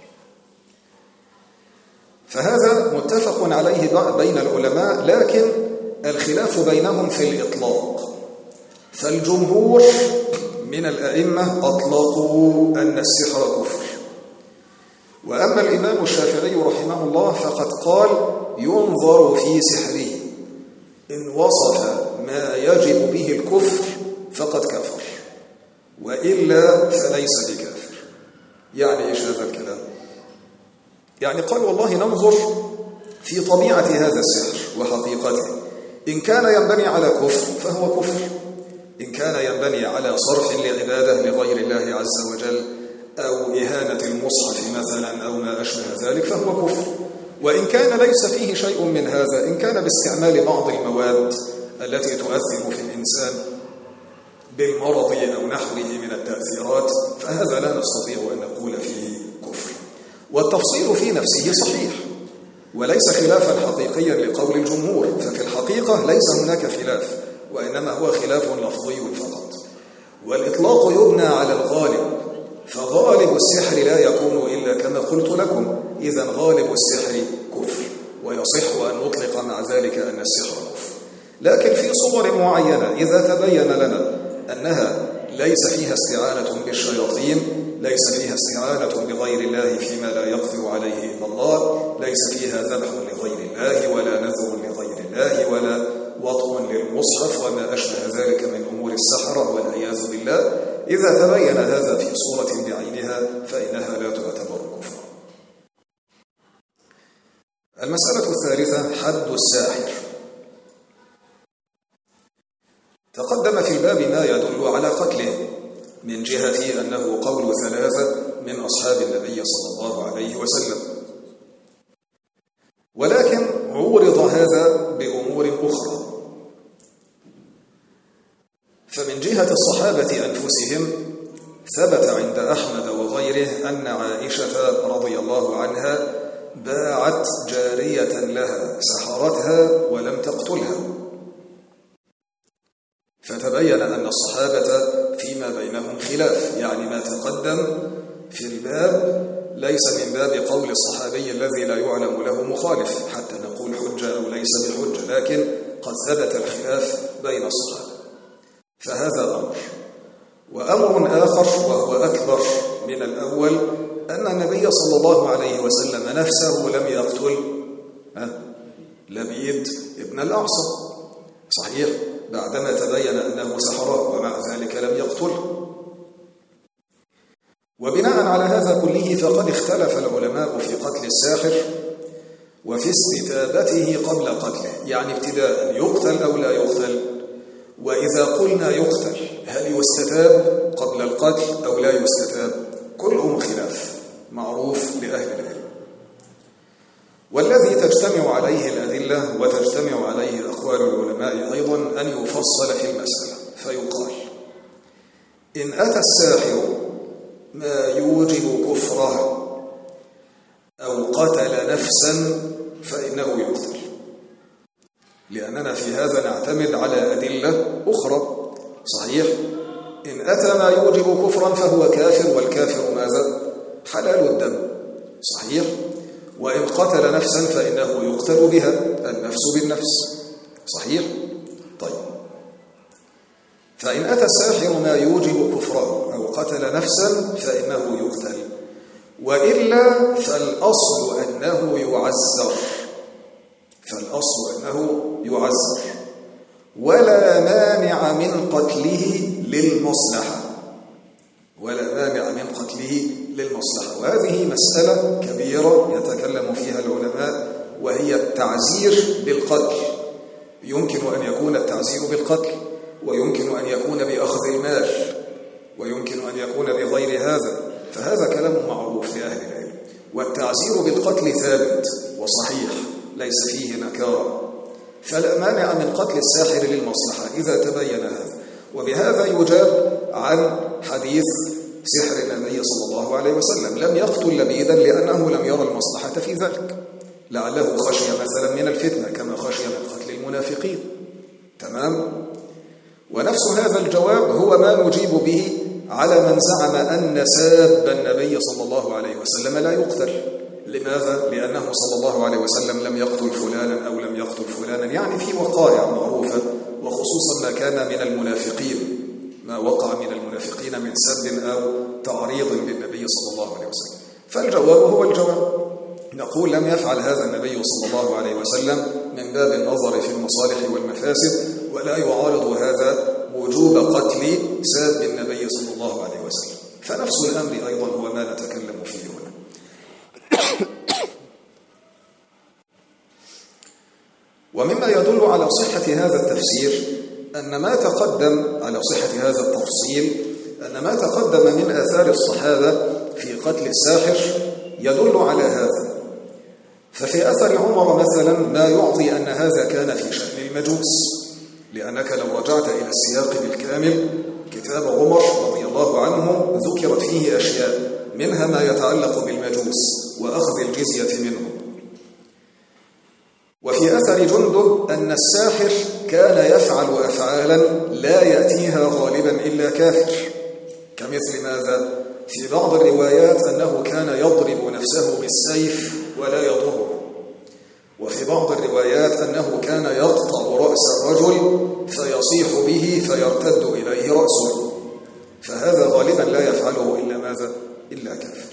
فهذا متفق عليه بين العلماء، لكن الخلاف بينهم في الإطلاق. فالجمهور من الأئمة أطلقوا أن السحر كفر، وأما الإمام الشافعي رحمه الله فقد قال ينظر في سحره، إن وصف ما يجب به الكفر فقد كفر، وإلا فليس بكافر. يعني إيش هذا الكلام؟ يعني قال والله ننظر في طبيعة هذا السحر وحقيقته، إن كان ينبني على كفر فهو كفر، إن كان ينبني على صرف لعبادة لغير الله عز وجل أو إهانة المصحف مثلا أو ما أشبه ذلك فهو كفر، وإن كان ليس فيه شيء من هذا، إن كان باستعمال بعض المواد التي تؤثر في الإنسان بالمرض أو نحوه من التأثيرات، فهذا لا نستطيع أن نقول فيه كفر. والتفصيل في نفسه صحيح وليس خلافا حقيقيا لقول الجمهور، ففي الحقيقة ليس هناك خلاف، وإنما هو خلاف لفظي فقط. والإطلاق يبنى على الغالب، فغالب السحر لا يكون إلا كما قلت لكم، إذن غالب السحر كفر، ويصح أن نطلق مع ذلك أن السحر كفر. لكن في صور معينة إذا تبين لنا أنها ليس فيها استعانة بالشياطين، ليس فيها استعانة بغير الله فيما لا يقدر عليه إلا الله، ليس فيها ذبح لغير الله ولا نذر لغير الله ولا وطء للمصحف وما أشبه ذلك من أمور السحرة والعياذ بالله، إذا تبين هذا في صورة بعينها فإنها لا تعتبر كفرا. المسألة الثالثة حد الساحر. تقدم في الباب ما يدل على قتله، من جهة أنه قول ثلاثة من أصحاب النبي صلى الله عليه وسلم، ولكن عورض هذا بأمور أخرى. فمن جهة الصحابة أنفسهم ثبت عند أحمد وغيره أن عائشة رضي الله عنها باعت جارية لها سحرتها ولم تقتلها، فتبين أن الصحابة فيما بينهم خلاف، يعني ما تقدم في الباب ليس من باب قول الصحابي الذي لا يعلم له مخالف حتى نقول حجة أو ليس بحجة، لكن قد ثبت الخلاف بين الصحابة. فهذا أمر. وأمر آخر وهو أكبر من الأول، أن النبي صلى الله عليه وسلم نفسه لم يقتل لبيد ابن الأعصم، صحيح، بعدما تبين أنه سحره ومع ذلك لم يقتله. وبناء على هذا كله فقد اختلف العلماء في قتل الساحر وفي استتابته قبل قتله، يعني ابتداء يقتل أو لا يقتل. وإذا قلنا يقتل هل يستتاب قبل القتل أو لا يستتاب؟ كلهم خلاف معروف لأهل العلم، والذي تجتمع عليه الأدلة وتجتمع عليه أقوال العلماء أيضا أن يفصل في المسألة فيقال: إن أتى الساحر ما يوجب كفره أو قتل نفسا فإنه يقتل، لأننا في هذا نعتمد على أدلة أخرى، صحيح؟ إن أتى ما يوجب كفرا فهو كافر، والكافر ماذا؟ حلال الدم، صحيح؟ وإن قتل نفسا فإنه يقتل بها، النفس بالنفس، صحيح؟ طيب، فإن أتى الساحر ما يوجب كفره أو قتل نفسا فإنه يقتل، وإلا فالأصل أنه يعزر، ولا مانع من قتله للمصلحة، وهذه مسألة كبيرة يتكلم فيها العلماء، وهي التعزير بالقتل. يمكن أن يكون التعزير بالقتل، ويمكن أن يكون بأخذ المال، ويمكن أن يكون بغير هذا، فهذا كلام معروف لأهل العلم. والتعزير بالقتل ثابت وصحيح ليس فيه نكارة، فلا مانع من قتل الساحر للمصلحة إذا تبين هذا. وبهذا يجاب عن حديث سحر النبي صلى الله عليه وسلم: لم يقتل لبيدا لأنه لم يرى المصلحة في ذلك، لعله خشي مثلا من الفتنة كما خشي من قتل المنافقين. تمام؟ ونفس هذا الجواب هو ما نجيب به على من زعم أن ساب النبي صلى الله عليه وسلم لا يقتل. لماذا؟ لأنه صلى الله عليه وسلم لم يقتل فلانا أو لم يقتل فلانا، يعني في وقائع معروفة، وخصوصا ما كان من المنافقين، ما وقع من المنافقين من سب أو تعريض بالنبي صلى الله عليه وسلم. فالجواب هو الجواب، نقول لم يفعل هذا النبي صلى الله عليه وسلم من باب النظر في المصالح والمفاسد، ولا يعارض هذا وجوب قتل ساب النبي صلى الله عليه وسلم. فنفس الأمر أيضا هو ما نتكلم فيه هنا. ومما يدل على صحة هذا التفسير أن ما تقدم على صحة هذا التفصيل أن ما تقدم من آثار الصحابة في قتل الساحر يدل على هذا. ففي أثر عمر مثلا ما يعطي أن هذا كان في شأن المجوس، لأنك لو رجعت إلى السياق بالكامل كتاب عمر رضي الله عنه ذكرت فيه أشياء، منها ما يتعلق بالمجوس وأخذ الجزية منهم. وفي أثر جندب أن الساحر كان يفعل أفعالا لا يأتيها غالبا إلا كافر، كمثل ماذا؟ في بعض الروايات أنه كان يضرب نفسه بالسيف ولا يضره، وفي بعض الروايات أنه كان يقطع رأس الرجل فيصيح به فيرتد إليه رأسه، فهذا غالبا لا يفعله إلا ماذا؟ إلا كافر.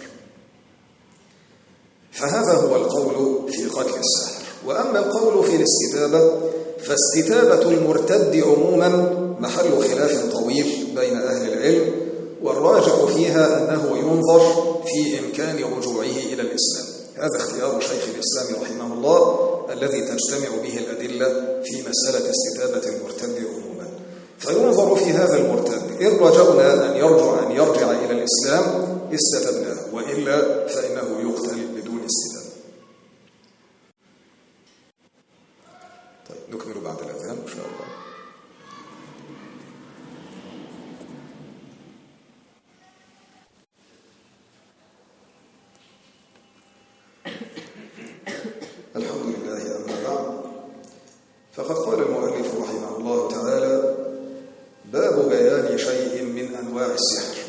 فهذا هو القول في قتل الساحر. وأما القول في الاستتابة فاستتابة المرتد عموما محل خلاف طويل بين أهل العلم، والراجح فيها أنه ينظر في إمكان رجوعه إلى الإسلام. هذا اختيار شيخ الإسلام رحمه الله الذي تجتمع به الأدلة في مسألة استتابة المرتد عموما. فينظر في هذا المرتد، إن رجونا أن يرجع إلى الإسلام استتبناه، وإلا فإنه يقتل بدون استتابة. طيب، نكمل بعد الأذان إن شاء الله. الحمد لله. أما بعد، فقد قال المؤلف رحمه الله تعالى: باب بيان شيء من أنواع السحر.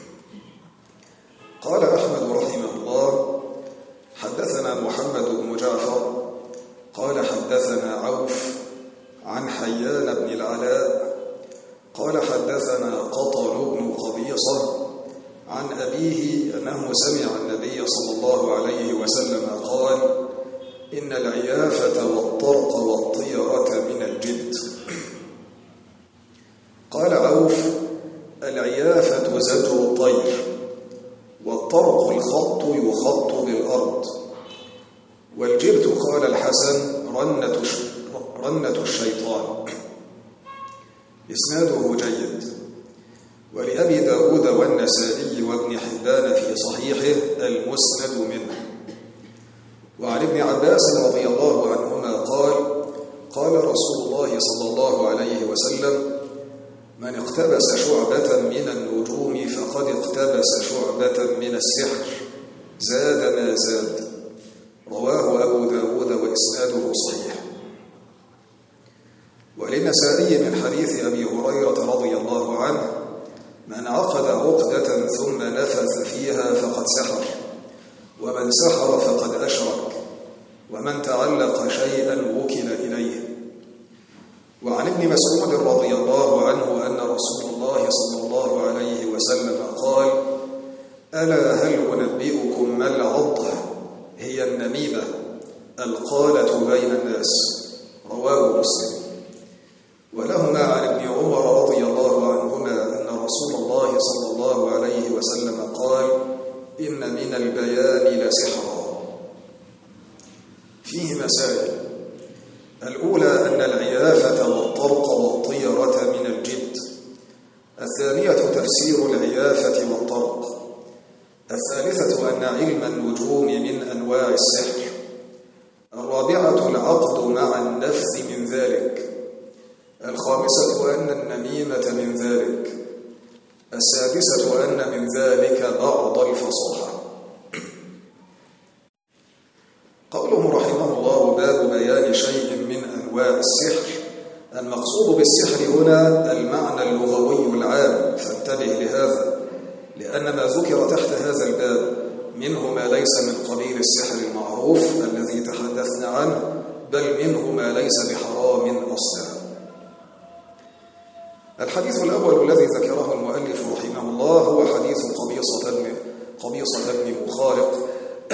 قال أحمد رحمه الله: حدثنا محمد بن جعفر قال حدثنا عوف عن حيان بن العلاء قال حدثنا قطن بن قبيصة عن أبيه أنه سمع النبي صلى الله عليه وسلم قال: إن العيافة والطرق قال عوف: العيافة زجر الطير، والطرق الخط يخط بالأرض، والجبت قال الحسن رنة الشيطان. إسناده جيد. ولأبي داود والنسائي وابن حبان في صحيحه المسند منه. وعن ابن عباس رضي الله عنهما قال: قال رسول الله صلى الله عليه وسلم: من اقتبس شعبة من النجوم فقد اقتبس شعبة من السحر، زاد ما زاد. رواه أبو داود وإسناده صحيح. وللنسائي من حديث أبي هريرة رضي الله عنه: من عقد عقدة ثم نفث فيها فقد سحر، ومن سحر فقد أشرك، ومن تعلق شيئا وكل إليه. وعن ابن مسعود رضي الله عنه أن رسول الله صلى الله عليه وسلم قال: ألا هل أنبئكم ما العضة؟ هي النميمة، القالة بين الناس. رواه مسلم. ولهما عن ابن عمر رضي الله عنهما أن رسول الله صلى الله عليه وسلم قال: إن من البيان لسحرا. فيه مسائل. الأولى أن العيافة والطرق والطيرة من الجبت. الثانية تفسير العيافة والطرق. الثالثة أن علم النجوم من أنواع السحر. الرابعة العقد مع النفث من ذلك. الخامسة أن النميمة من ذلك. السادسة أن من ذلك بعض الفصاحة. قوله رحمه الله: باب بيان شيء من أنواع السحر. المقصود بالسحر هنا المعنى اللغوي العام، فانتبه لهذا، لأن ما ذكر تحت هذا الباب منه ما ليس من قبيل السحر المعروف الذي تحدثنا عنه، بل منه ما ليس بحرام أصلا. الحديث الأول الذي ذكره المؤلف رحمه الله هو حديث قبيصة بن مخارق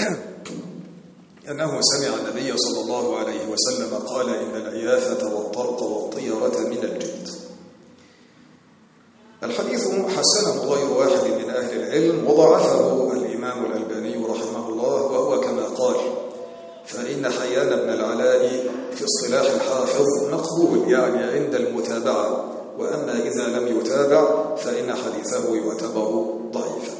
أنه سمع النبي صلى الله عليه وسلم قال: إن العيافة والطرق والطيرة من الجبت. الحديث حسنه غير واحد من أهل العلم، وضعفه الإمام الألباني رحمه الله، وهو كما قال: فإن حيان بن العلاء في اصطلاح الحافظ مقبول، يعني عند المتابعة، وأما إذا لم يتابع فإن حديثه يعتبر ضعيفا.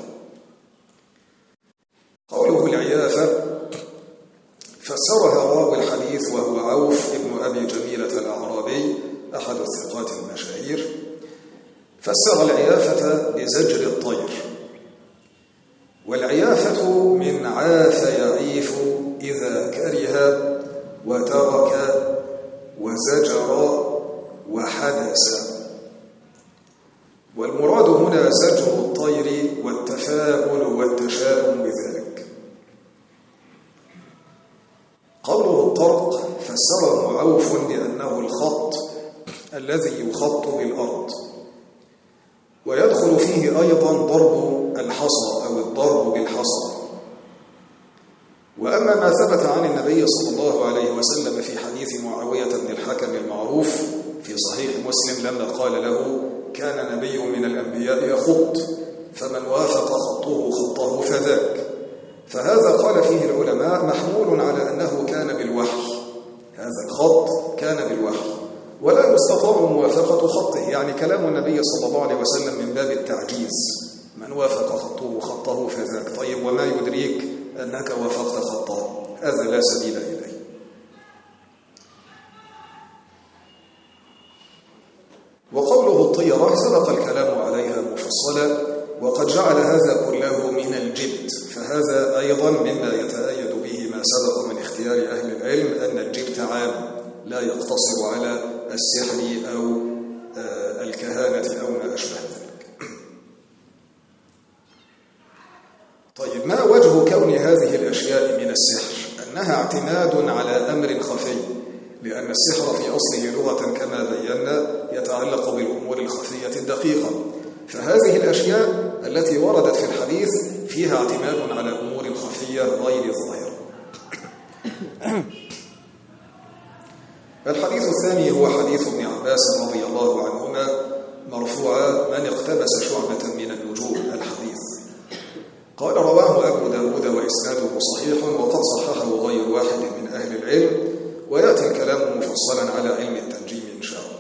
قوله العيافة فسرها راوي الحديث وهو عوف ابن أبي جميلة الأعرابي أحد الثقات المشاهير، فسر العيافة بزجر الطير. والعيافة من عاف يعيف إذا كره وترك وزجر وحدث. والمراد هنا زجر الطير والتفاؤل والتشاؤم بذلك. قوله الطرق فسره عوف بأنه الخط الذي يخط بالأرض، ويدخل فيه أيضا ضرب الحصى أو الضرب بالحصى. وأما ما ثبت عن النبي صلى الله عليه وسلم في حديث معاوية بن الحكم المعروف في صحيح مسلم لما قال له: كان نبي من الأنبياء يخط، فمن وافق خطه خطه فذاك. فهذا قال فيه العلماء محمول على أنه كان بالوحي، هذا الخط كان بالوحي، ولا يستطاع موافقة خطه، يعني كلام النبي صلى الله عليه وسلم من باب التعجيز، من وافق خطه خطه فذاك. طيب وما يدريك أنك وافقت خطه؟ هذا لا سبيل إليه. وقوله الطيرة سبق الكلام عليها مفصلا، وقد جعل هذا كله من الجبت، فهذا أيضا مما يتأيد به ما سبق من اختيار أهل العلم أن الجبت عام لا يقتصر على السحر أو الكهانة أو ما أشبه ذلك. طيب ما وجه كون هذه الأشياء من السحر؟ أنها اعتماد على أمر خفي، لأن السحر في أصله لغة كما بينا يتعلق بالأمور الخفية الدقيقة، فهذه الأشياء التي وردت في الحديث فيها اعتماد على أمور خفية غير ظاهرة. الحديث الثاني هو حديث ابن عباس رضي الله عنهما مرفوعا من اقتبس شعبة من النجوم الحديث. قال رواه أبو داود وإسناده صحيح وقد صححه غير واحد من أهل العلم، ويأتي الكلام مفصلا على علم التنجيم إن شاء الله.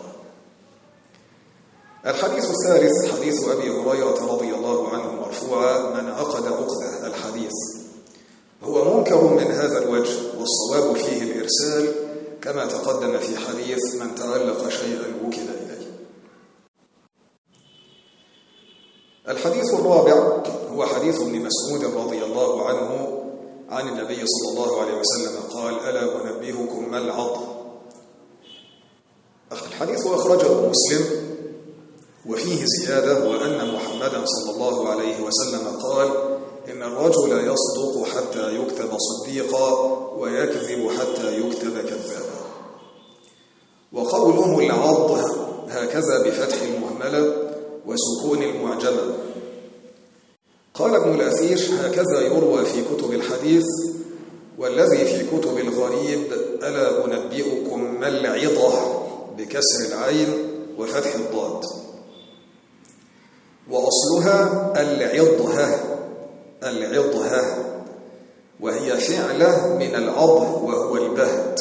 الحديث الثالث حديث أبي هريرة رضي الله عنه مرفوعا: من عقد عقدة الحديث. هو منكر من هذا الوجه، والصواب فيه الإرسال كما تقدم في حديث من تعلق شيئا وكل إليه. الحديث الرابع هو حديث ابن مسعود رضي الله عنه عن النبي صلى الله عليه وسلم قال: ألا أنبهكم ما العض. الحديث أخرجه مسلم وفيه زيادة: وأن محمدا صلى الله عليه وسلم قال: إن الرجل يصدق حتى يكتب صديقا ويكذب حتى يكتب كذابا. وقوله العض هكذا بفتح المهملة وسكون المعجمة. قال ابن الأثير: هكذا يروى في كتب الحديث، والذي في كتب الغريب: ألا أنبئكم ما العضة بكسر العين وفتح الضاد. وأصلها العضة، وهي فعلة من العض وهو البهت.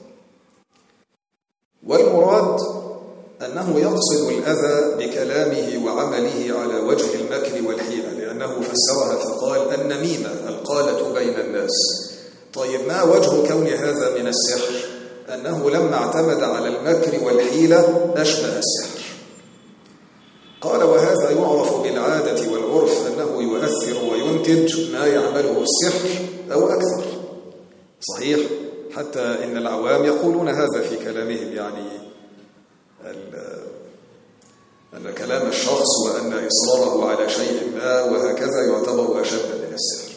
والمراد أنه يقصد الأذى بكلامه وعمله على وجه المكر والحيلة، لأنه فسرها فقال: النميمة القالة بين الناس. طيب، ما وجه كون هذا من السحر؟ أنه لما اعتمد على المكر والحيلة أشبه السحر. قال: وهذا يعرف بالعادة والعرف أنه يؤثر وينتج ما يعمله السحر أو أكثر. صحيح، حتى إن العوام يقولون هذا في كلامهم، يعني أن كلام الشخص وأن إصراره على شيء ما وهكذا يعتبر أشد من السحر.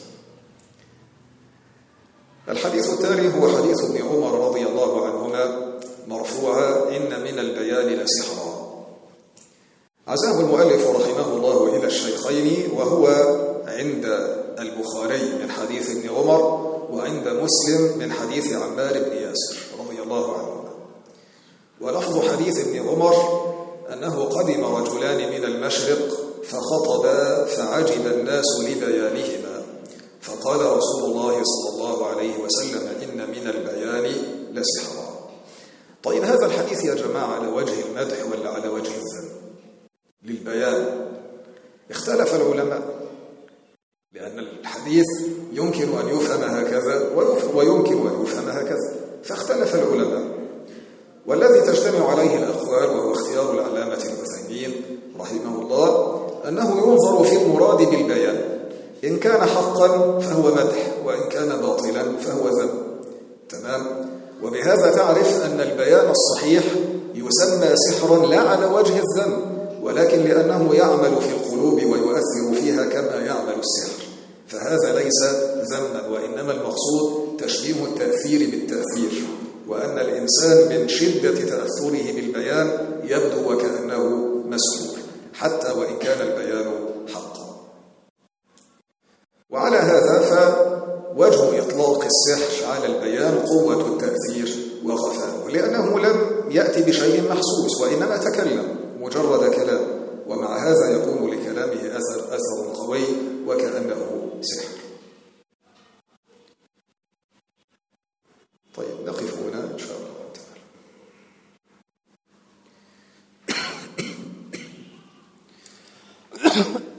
الحديث التالي هو حديث ابن عمر رضي الله عنهما مرفوعا: إن من البيان لسحرا. عزاه المؤلف رحمه الله إلى الشيخين، وهو عند البخاري من حديث ابن عمر، وعند مسلم من حديث عمار بن ياسر رضي الله عنهما. ولفظ حديث ابن عمر أنه قدم رجلان من المشرق فخطبا فعجب الناس لبيانهما، فقال رسول الله صلى الله عليه وسلم: إن من البيان لسحرا. طيب، هذا الحديث يا جماعة على وجه المدح ولا على وجه الذم؟ للبيان. اختلف العلماء، لأن الحديث يمكن أن يفهم هكذا ويمكن أن يفهم هكذا، فاختلف العلماء. والذي تجتمع عليه الأقوال، وهو اختيار العلامة العثيمين رحمه الله، أنه ينظر في المراد بالبيان. إن كان حقا فهو مدح، وإن كان باطلا فهو ذم. تمام؟ وبهذا تعرف أن البيان الصحيح يسمى سحرا لا على وجه الذم، ولكن لأنه يعمل في القلوب ويؤثر فيها كما يعمل السحر، فهذا ليس ذما، وإنما المقصود تشبيه التأثير بالتأثير، وأن الإنسان من شدة تأثره بالبيان يبدو وكأنه مسحور، حتى وإن كان البيان حقا. وعلى هذا فوجه إطلاق السحر على البيان قوة التأثير وخفاؤه، لأنه لم يأتي بشيء محسوس، وإنما تكلم مجرد كلام، ومع هذا يكون لكلامه أثر قوي وكأنه سحر. طيب، نقف هنا إن شاء الله تعالى.